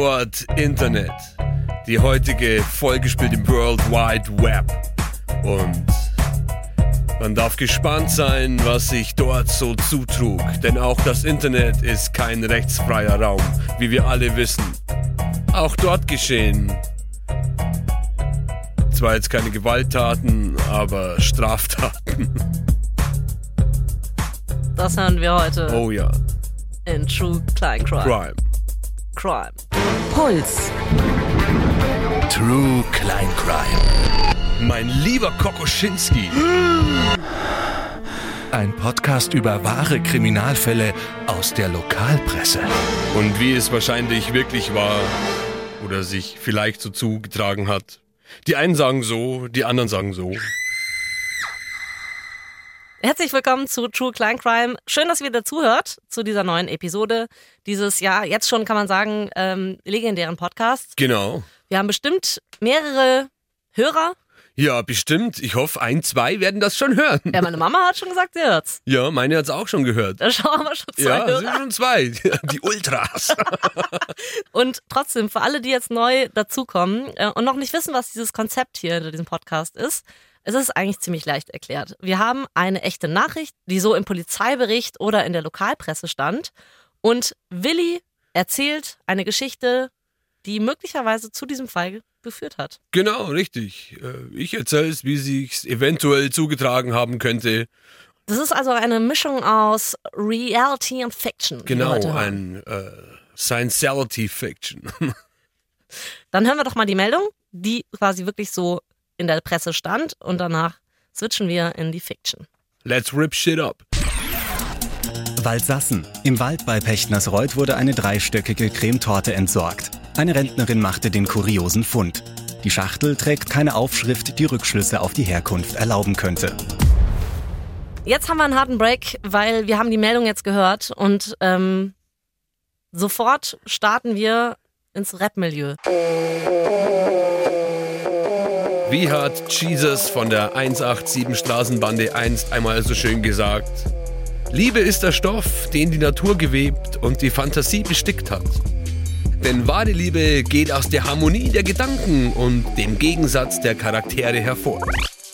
Stichwort Internet. Die heutige Folge spielt im World Wide Web. Und man darf gespannt sein, was sich dort so zutrug. Denn auch das Internet ist kein rechtsfreier Raum, wie wir alle wissen. Auch dort geschehen zwar jetzt keine Gewalttaten, aber Straftaten. Das hören wir heute. Oh ja. In True Klein Crime. Puls. True Klein Crime. Mein lieber Kokoschinski. Ein Podcast über wahre Kriminalfälle aus der Lokalpresse. Und wie es wahrscheinlich wirklich war oder sich vielleicht so zugetragen hat. Die einen sagen so, die anderen sagen so. Herzlich willkommen zu True Klein Crime. Schön, dass ihr dazuhört zu dieser neuen Episode dieses, ja, jetzt schon kann man sagen, legendären Podcasts. Genau. Wir haben bestimmt mehrere Hörer. Ja, bestimmt. Ich hoffe, 1, 2 werden das schon hören. Ja, meine Mama hat schon gesagt, sie hört's. Ja, meine hat's auch schon gehört. Da schauen wir schon 2 Ja, Hörer. sind schon 2. Die Ultras. Und trotzdem, für alle, die jetzt neu dazukommen und noch nicht wissen, was dieses Konzept hier in diesem Podcast ist, es ist eigentlich ziemlich leicht erklärt. Wir haben eine echte Nachricht, die so im Polizeibericht oder in der Lokalpresse stand. Und Willi erzählt eine Geschichte, die möglicherweise zu diesem Fall geführt hat. Genau, richtig. Ich erzähle es, wie sich's eventuell zugetragen haben könnte. Das ist also eine Mischung aus Reality und Fiction. Genau, ein Science-Fiction. Dann hören wir doch mal die Meldung, die quasi wirklich so in der Presse stand, und danach switchen wir in die Fiction. Let's rip shit up. Waldsassen. Im Wald bei Pechtnersreuth wurde eine 3-stöckige Cremetorte entsorgt. Eine Rentnerin machte den kuriosen Fund. Die Schachtel trägt keine Aufschrift, die Rückschlüsse auf die Herkunft erlauben könnte. Jetzt haben wir einen harten Break, weil wir haben die Meldung jetzt gehört und sofort starten wir ins Rap-Milieu. Wie hat Jesus von der 187 Straßenbande einst einmal so schön gesagt: Liebe ist der Stoff, den die Natur gewebt und die Fantasie bestickt hat. Denn wahre Liebe geht aus der Harmonie der Gedanken und dem Gegensatz der Charaktere hervor.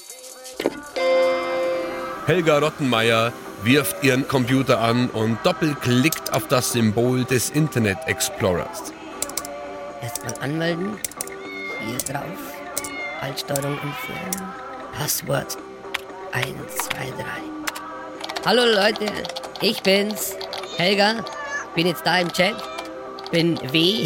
Helga Rottenmeier wirft ihren Computer an und doppelklickt auf das Symbol des Internet Explorers. Erstmal anmelden. Hier drauf. Altsteuerung entfernen. Passwort 1, 2, 3. Hallo Leute, ich bin's. Helga. Bin jetzt da im Chat. Bin W.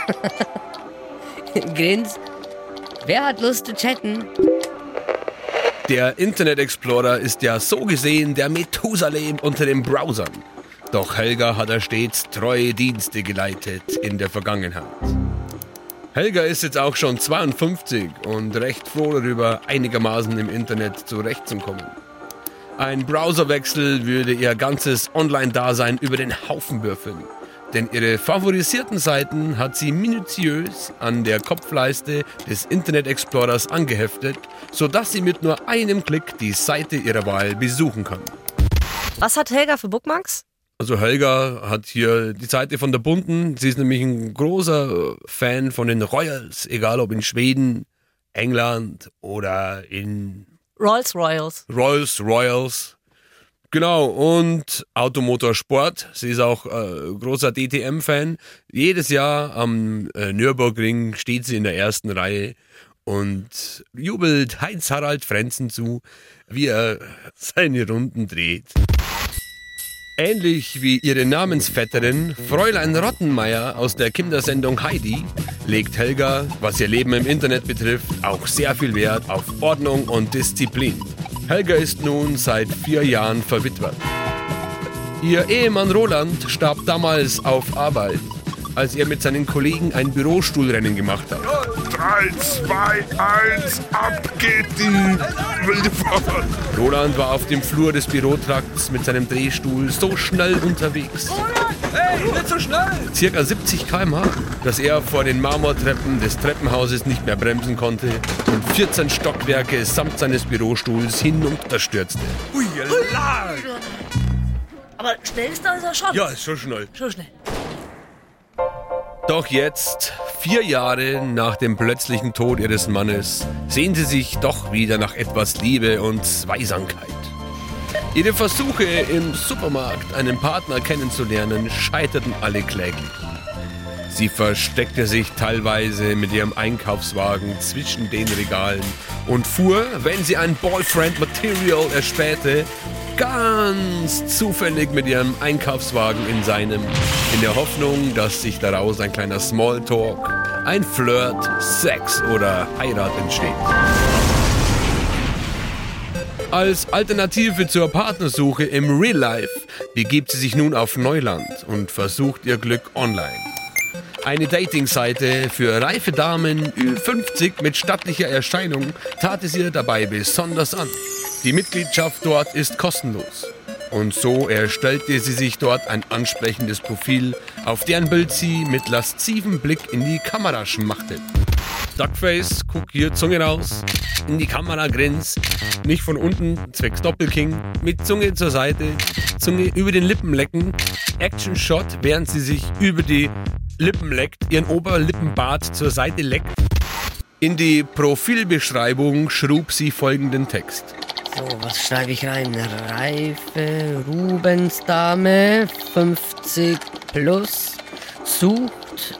Grins. Wer hat Lust zu chatten? Der Internet Explorer ist ja so gesehen der Methusalem unter den Browsern. Doch Helga hat er stets treue Dienste geleitet in der Vergangenheit. Helga ist jetzt auch schon 52 und recht froh darüber, einigermaßen im Internet zurechtzukommen. Ein Browserwechsel würde ihr ganzes Online-Dasein über den Haufen würfeln. Denn ihre favorisierten Seiten hat sie minutiös an der Kopfleiste des Internet Explorers angeheftet, sodass sie mit nur einem Klick die Seite ihrer Wahl besuchen kann. Was hat Helga für Bookmarks? Also Helga hat hier die Seite von der Bunten. Sie ist nämlich ein großer Fan von den Royals, egal ob in Schweden, England oder in Royals. Genau, und Automotorsport. Sie ist auch großer DTM-Fan. Jedes Jahr am Nürburgring steht sie in der ersten Reihe und jubelt Heinz-Harald Frenzen zu, wie er seine Runden dreht. Ähnlich wie ihre Namensvetterin Fräulein Rottenmeier aus der Kindersendung Heidi legt Helga, was ihr Leben im Internet betrifft, auch sehr viel Wert auf Ordnung und Disziplin. Helga ist nun seit 4 Jahren verwitwet. Ihr Ehemann Roland starb damals auf Arbeit, als er mit seinen Kollegen ein Bürostuhlrennen gemacht hat. 3, 2, 1, ab geht die wilde Fahrt. Roland war auf dem Flur des Bürotrakts mit seinem Drehstuhl so schnell unterwegs. Hey, nicht so schnell! Circa 70 km/h, dass er vor den Marmortreppen des Treppenhauses nicht mehr bremsen konnte und 14 Stockwerke samt seines Bürostuhls hinunterstürzte. Huiala! Aber schnell ist er schon. Ja, ist schon schnell. Schon schnell. Doch jetzt, 4 Jahre nach dem plötzlichen Tod ihres Mannes, sehen sie sich doch wieder nach etwas Liebe und Zweisamkeit. Ihre Versuche im Supermarkt, einen Partner kennenzulernen, scheiterten alle kläglich. Sie versteckte sich teilweise mit ihrem Einkaufswagen zwischen den Regalen und fuhr, wenn sie ein Boyfriend-Material erspähte, ganz zufällig mit ihrem Einkaufswagen in seinem, in der Hoffnung, dass sich daraus ein kleiner Smalltalk, ein Flirt, Sex oder Heirat entsteht. Als Alternative zur Partnersuche im Real Life begibt sie sich nun auf Neuland und versucht ihr Glück online. Eine Dating-Seite für reife Damen Ü50 mit stattlicher Erscheinung tat es ihr dabei besonders an. Die Mitgliedschaft dort ist kostenlos. Und so erstellte sie sich dort ein ansprechendes Profil, auf deren Bild sie mit lascivem Blick in die Kamera schmachtet. Duckface, guck hier, Zunge raus, in die Kamera grinst, nicht von unten, zwecks Doppelking, mit Zunge zur Seite, Zunge über den Lippen lecken, Action-Shot, während sie sich über die Lippen leckt, ihren Oberlippenbart zur Seite leckt. In die Profilbeschreibung schrub sie folgenden Text. So, was schreibe ich rein? Reife Rubensdame, 50 plus, sucht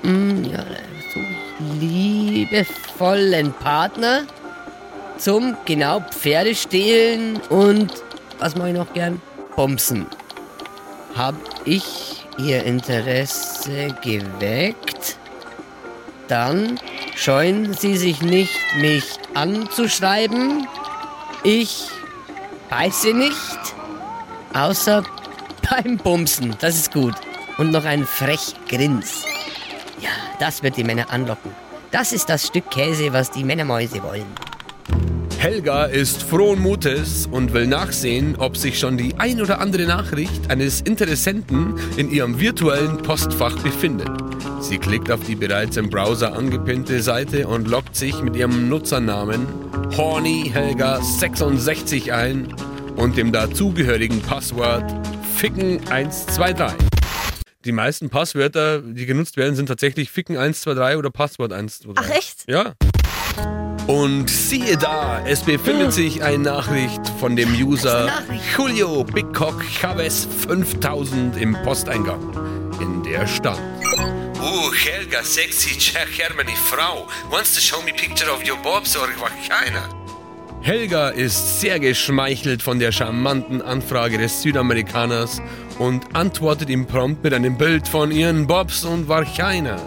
liebevollen Partner zum, genau, Pferdestehlen und, was mache ich noch gern? Bumsen. Hab ich ihr Interesse geweckt? Dann scheuen Sie sich nicht, mich anzuschreiben. Ich beiße nicht, außer beim Bumsen. Das ist gut. Und noch ein frech Grins. Ja, das wird die Männer anlocken. Das ist das Stück Käse, was die Männermäuse wollen. Helga ist frohen Mutes und will nachsehen, ob sich schon die ein oder andere Nachricht eines Interessenten in ihrem virtuellen Postfach befindet. Sie klickt auf die bereits im Browser angepinnte Seite und loggt sich mit ihrem Nutzernamen HornyHelga66 ein und dem dazugehörigen Passwort Ficken123. Die meisten Passwörter, die genutzt werden, sind tatsächlich Ficken123 oder Passwort123. Ach echt? Ja. Und siehe da, es befindet sich eine Nachricht von dem User Julio Big Cock Chavez 5000 im Posteingang. In der stand: Helga, sexy Czech Germany Frau. Wants to show me picture of your bobs or vagina? Helga ist sehr geschmeichelt von der charmanten Anfrage des Südamerikaners und antwortet ihm prompt mit einem Bild von ihren Bobs und Vagina.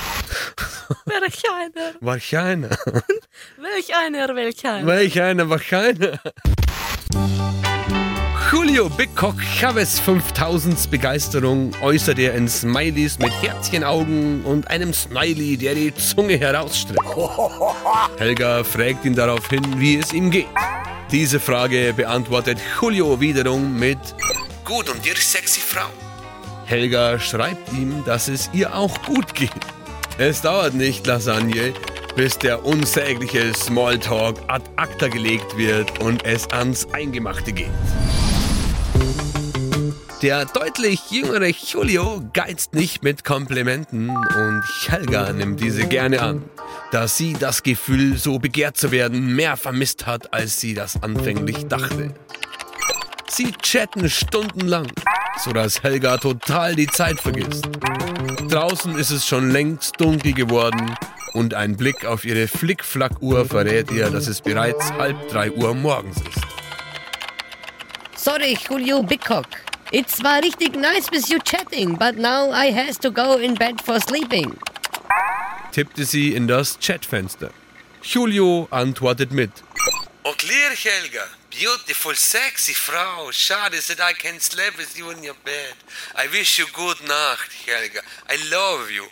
Vagina. Welch eine Vagina. Julio Big Cock Chavez 5000s Begeisterung äußert er in Smileys mit Herzchenaugen und einem Smiley, der die Zunge herausstreckt. Helga fragt ihn daraufhin, wie es ihm geht. Diese Frage beantwortet Julio wiederum mit: Gut, und dir, sexy Frau? Helga schreibt ihm, dass es ihr auch gut geht. Es dauert nicht, Lasagne, bis der unsägliche Smalltalk ad acta gelegt wird und es ans Eingemachte geht. Der deutlich jüngere Julio geizt nicht mit Komplimenten und Helga nimmt diese gerne an, da sie das Gefühl, so begehrt zu werden, mehr vermisst hat, als sie das anfänglich dachte. Sie chatten stundenlang, sodass Helga total die Zeit vergisst. Draußen ist es schon längst dunkel geworden und ein Blick auf ihre Flick-Flack-Uhr verrät ihr, dass es bereits 2:30 Uhr morgens ist. Sorry, Julio Big Cock. It's war richtig nice with you chatting, but now I has to go in bed for sleeping. Tippte sie in das Chatfenster. Julio antwortet mit: Oh clear, Helga. Beautiful, sexy Frau. Schade, that I can't sleep with you in your bed. I wish you good Nacht, Helga. I love you.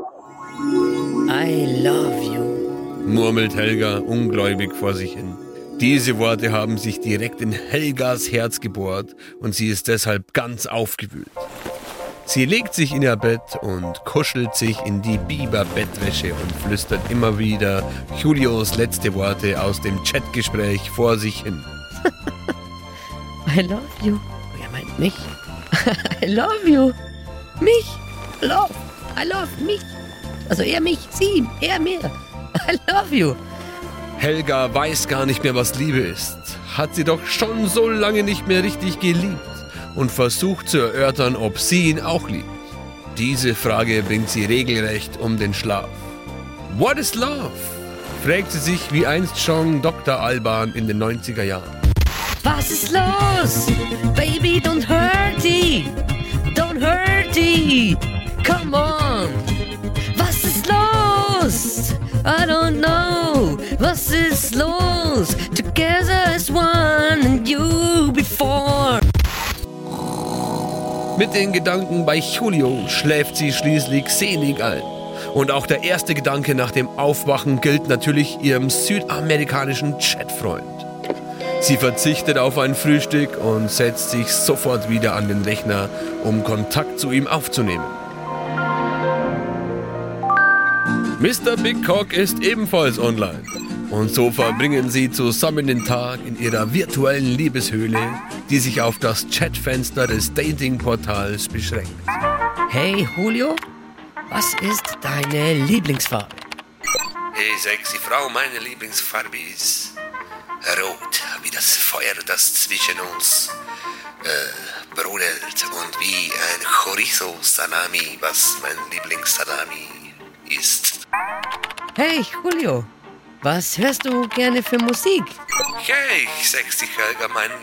I love you, murmelt Helga ungläubig vor sich hin. Diese Worte haben sich direkt in Helgas Herz gebohrt und sie ist deshalb ganz aufgewühlt. Sie legt sich in ihr Bett und kuschelt sich in die Biberbettwäsche und flüstert immer wieder Julios letzte Worte aus dem Chatgespräch vor sich hin. I love you. Er meint mich. I love you. Mich. Love. I love mich. Also er mich, sie, er mir. I love you. Helga weiß gar nicht mehr, was Liebe ist. Hat sie doch schon so lange nicht mehr richtig geliebt und versucht zu erörtern, ob sie ihn auch liebt. Diese Frage bringt sie regelrecht um den Schlaf. What is love? Fragt sie sich wie einst schon Dr. Alban in den 90er Jahren. Was ist los? Baby, don't hurt it. Don't hurt it. Come on. Was ist los? I don't know. Was ist los? Together as one and you before. Mit den Gedanken bei Julio schläft sie schließlich selig ein. Und auch der erste Gedanke nach dem Aufwachen gilt natürlich ihrem südamerikanischen Chatfreund. Sie verzichtet auf ein Frühstück und setzt sich sofort wieder an den Rechner, um Kontakt zu ihm aufzunehmen. Mr. Big Cock ist ebenfalls online. Und so verbringen sie zusammen den Tag in ihrer virtuellen Liebeshöhle, die sich auf das Chatfenster des Datingportals beschränkt. Hey Julio, was ist deine Lieblingsfarbe? Hey sexy Frau, meine Lieblingsfarbe ist rot, wie das Feuer, das zwischen uns brodelt und wie ein Chorizo Salami, was mein Lieblingssalami ist. Hey Julio, was hörst du gerne für Musik? Hey, sexy Helga, meine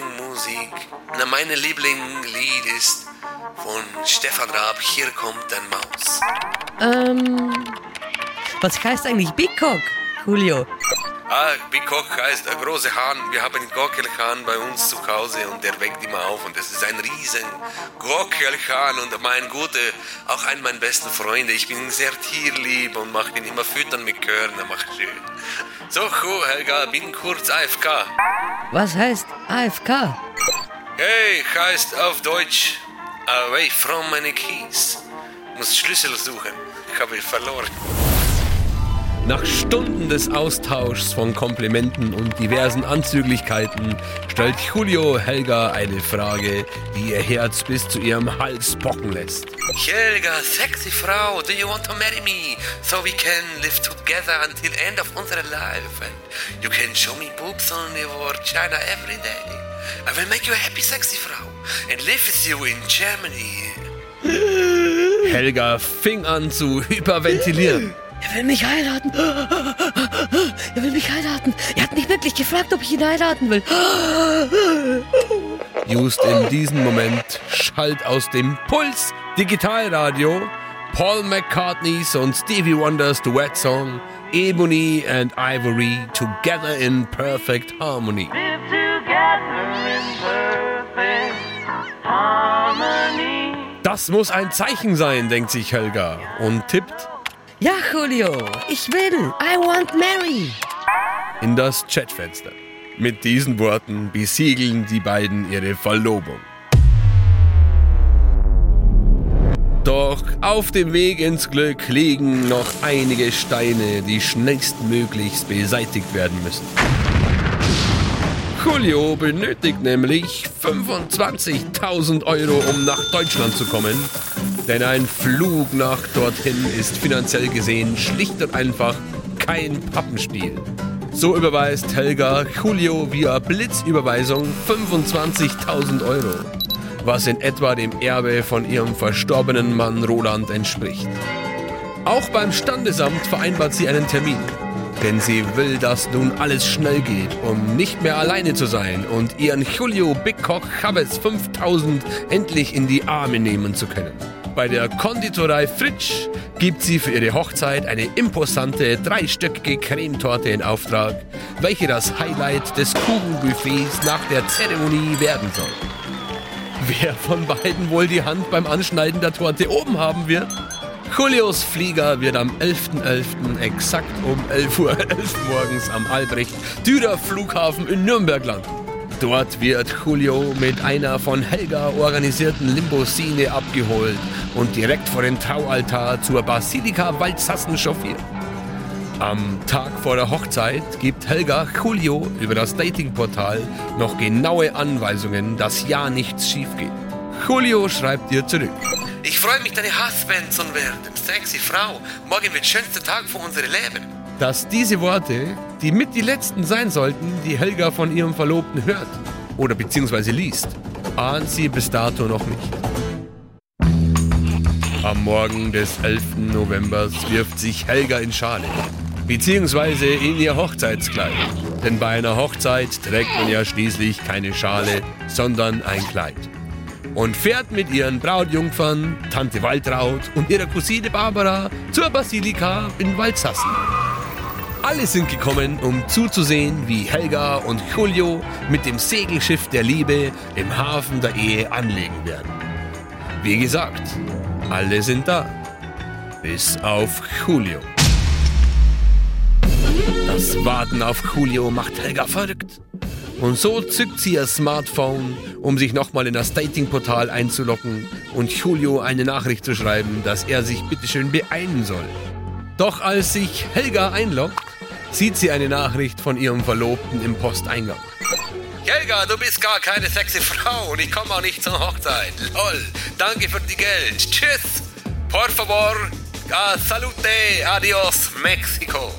Lieblingslied ist von Stefan Raab, Hier kommt ein Maus. Was heißt eigentlich Big Cock, Julio? Big Cock heißt ein großer Hahn. Wir haben einen Gockelhahn bei uns zu Hause und der weckt immer auf. Und das ist ein riesen Gockelhahn und auch einer meiner besten Freunde. Ich bin sehr tierlieb und mache ihn immer füttern mit Körner, mach schön. So, Helga, bin kurz AFK. Was heißt AFK? Hey, heißt auf Deutsch Away from my keys. Muss Schlüssel suchen. Ich habe ihn verloren. Nach Stunden des Austauschs von Komplimenten und diversen Anzüglichkeiten stellt Julio Helga eine Frage, die ihr Herz bis zu ihrem Hals pochen lässt. Helga, sexy Frau, do you want to marry me? So we can live together until end of unser life and you can show me boobs on your China every day. I will make you a happy sexy Frau and live with you in Germany. Helga fing an zu hyperventilieren. Er will mich heiraten. Er will mich heiraten. Er hat mich wirklich gefragt, ob ich ihn heiraten will. Just in diesem Moment schallt aus dem Puls Digitalradio Paul McCartneys und Stevie Wonders Duett-Song Ebony and Ivory Together in Perfect Harmony. Das muss ein Zeichen sein, denkt sich Helga und tippt: Ja, Julio, ich will. I want Mary. In das Chatfenster. Mit diesen Worten besiegeln die beiden ihre Verlobung. Doch auf dem Weg ins Glück liegen noch einige Steine, die schnellstmöglichst beseitigt werden müssen. Julio benötigt nämlich 25.000 Euro, um nach Deutschland zu kommen. Denn ein Flug nach dorthin ist finanziell gesehen schlicht und einfach kein Pappenstiel. So überweist Helga Julio via Blitzüberweisung 25.000 Euro, was in etwa dem Erbe von ihrem verstorbenen Mann Roland entspricht. Auch beim Standesamt vereinbart sie einen Termin, denn sie will, dass nun alles schnell geht, um nicht mehr alleine zu sein und ihren Julio Big Cock Chavez 5000 endlich in die Arme nehmen zu können. Bei der Konditorei Fritsch gibt sie für ihre Hochzeit eine imposante 3-stöckige Cremetorte in Auftrag, welche das Highlight des Kuchenbuffets nach der Zeremonie werden soll. Wer von beiden wohl die Hand beim Anschneiden der Torte oben haben wird? Julios Flieger wird am 11.11. exakt um 11.11 Uhr morgens am Albrecht-Dürer Flughafen in Nürnberg landen. Dort wird Julio mit einer von Helga organisierten Limousine abgeholt und direkt vor den Traualtar zur Basilika Waldsassen chauffiert. Am Tag vor der Hochzeit gibt Helga Julio über das Datingportal noch genaue Anweisungen, dass ja nichts schief geht. Julio schreibt ihr zurück. Ich freue mich, deine Husband zu werden. Sexy Frau. Morgen wird schönster Tag für unser Leben. Dass diese Worte, die mit die letzten sein sollten, die Helga von ihrem Verlobten hört oder beziehungsweise liest, ahnt sie bis dato noch nicht. Am Morgen des 11. November wirft sich Helga in Schale, beziehungsweise in ihr Hochzeitskleid. Denn bei einer Hochzeit trägt man ja schließlich keine Schale, sondern ein Kleid. Und fährt mit ihren Brautjungfern, Tante Waltraud und ihrer Cousine Barbara zur Basilika in Waldsassen. Alle sind gekommen, um zuzusehen, wie Helga und Julio mit dem Segelschiff der Liebe im Hafen der Ehe anlegen werden. Wie gesagt, alle sind da. Bis auf Julio. Das Warten auf Julio macht Helga verrückt. Und so zückt sie ihr Smartphone, um sich nochmal in das Datingportal einzuloggen und Julio eine Nachricht zu schreiben, dass er sich bitteschön beeilen soll. Doch als sich Helga einloggt, sieht sie eine Nachricht von ihrem Verlobten im Posteingang. Helga, du bist gar keine sexy Frau und ich komme auch nicht zur Hochzeit. Lol, danke für die Geld. Tschüss. Por favor, salute, adios, Mexiko.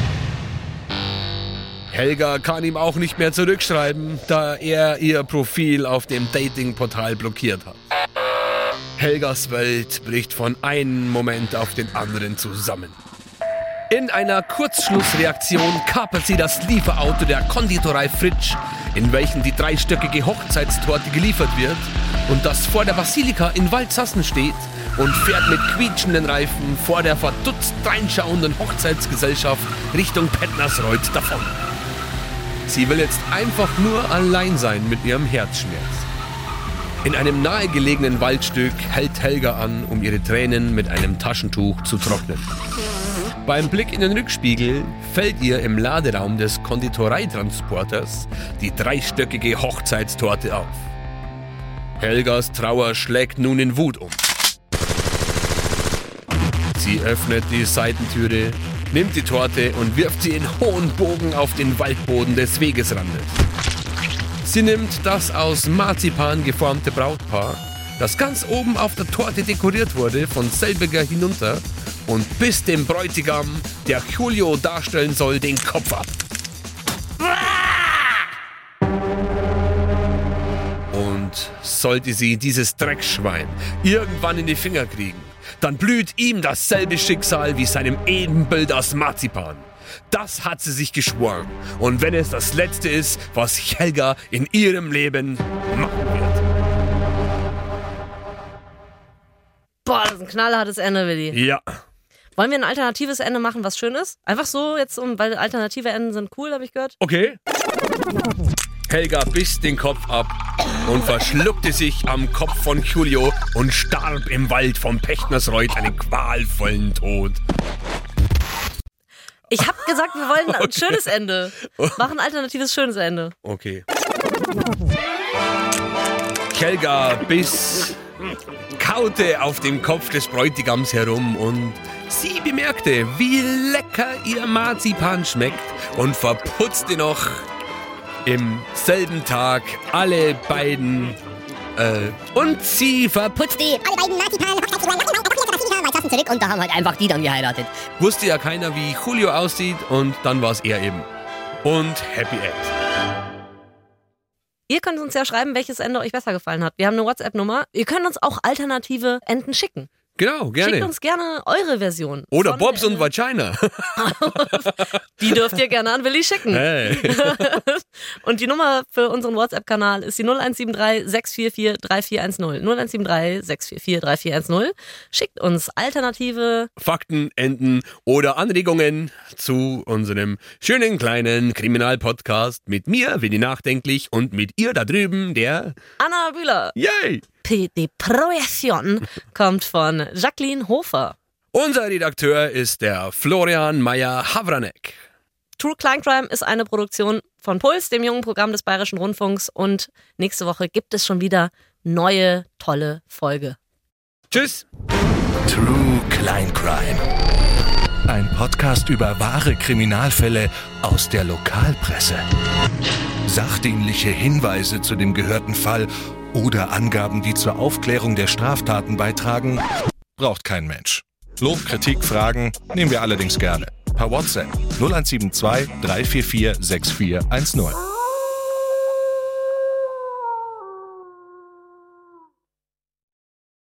Helga kann ihm auch nicht mehr zurückschreiben, da er ihr Profil auf dem Datingportal blockiert hat. Helgas Welt bricht von einem Moment auf den anderen zusammen. In einer Kurzschlussreaktion kapert sie das Lieferauto der Konditorei Fritsch, in welchem die dreistöckige Hochzeitstorte geliefert wird und das vor der Basilika in Waldsassen steht und fährt mit quietschenden Reifen vor der verdutzt reinschauenden Hochzeitsgesellschaft Richtung Pettnersreuth davon. Sie will jetzt einfach nur allein sein mit ihrem Herzschmerz. In einem nahegelegenen Waldstück hält Helga an, um ihre Tränen mit einem Taschentuch zu trocknen. Beim Blick in den Rückspiegel fällt ihr im Laderaum des Konditoreitransporters die dreistöckige Hochzeitstorte auf. Helgas Trauer schlägt nun in Wut um. Sie öffnet die Seitentüre, nimmt die Torte und wirft sie in hohen Bogen auf den Waldboden des Wegesrandes. Sie nimmt das aus Marzipan geformte Brautpaar, das ganz oben auf der Torte dekoriert wurde, von selbiger hinunter und bisst dem Bräutigam, der Julio darstellen soll, den Kopf ab. Und sollte sie dieses Dreckschwein irgendwann in die Finger kriegen, dann blüht ihm dasselbe Schicksal wie seinem Ebenbild aus Marzipan. Das hat sie sich geschworen. Und wenn es das Letzte ist, was Helga in ihrem Leben machen wird. Boah, das ist ein knallhartes Ende, Willi. Ja. Wollen wir ein alternatives Ende machen, was schön ist? Einfach so jetzt, weil alternative Enden sind cool, habe ich gehört. Okay. Helga biss den Kopf ab und verschluckte sich am Kopf von Julio und starb im Wald vom Pechtnersreuth einen qualvollen Tod. Ich hab gesagt, wir wollen ein schönes Ende. Mach ein alternatives schönes Ende. Okay. Helga kaute auf dem Kopf des Bräutigams herum und sie bemerkte, wie lecker ihr Marzipan schmeckt und verputzte noch im selben Tag alle beiden und sie verputzte Alle beiden Marzipan zurück und da haben halt einfach die dann geheiratet. Wusste ja keiner, wie Julio aussieht und dann war es er eben. Und Happy End. Ihr könnt uns ja schreiben, welches Ende euch besser gefallen hat. Wir haben eine WhatsApp-Nummer. Ihr könnt uns auch alternative Enden schicken. Genau, gerne. Schickt uns gerne eure Version. Oder Bobs und Vagina. Die dürft ihr gerne an Willi schicken. Hey. Und die Nummer für unseren WhatsApp-Kanal ist die 0173 644 3410. 0173 644 3410. Schickt uns alternative Fakten, Enden oder Anregungen zu unserem schönen kleinen Kriminalpodcast mit mir, Willi Nachdenklich, und mit ihr da drüben, der Anna Bühler. Yay! Die Projektion kommt von Jacqueline Hofer. Unser Redakteur ist der Florian Meyer-Havranek. True Crime Crime ist eine Produktion von Puls, dem jungen Programm des Bayerischen Rundfunks. Und nächste Woche gibt es schon wieder neue, tolle Folge. Tschüss. True Crime Crime. Ein Podcast über wahre Kriminalfälle aus der Lokalpresse. Sachdienliche Hinweise zu dem gehörten Fall oder Angaben, die zur Aufklärung der Straftaten beitragen, braucht kein Mensch. Lob, Kritik, Fragen nehmen wir allerdings gerne. Per WhatsApp 0172 344 6410.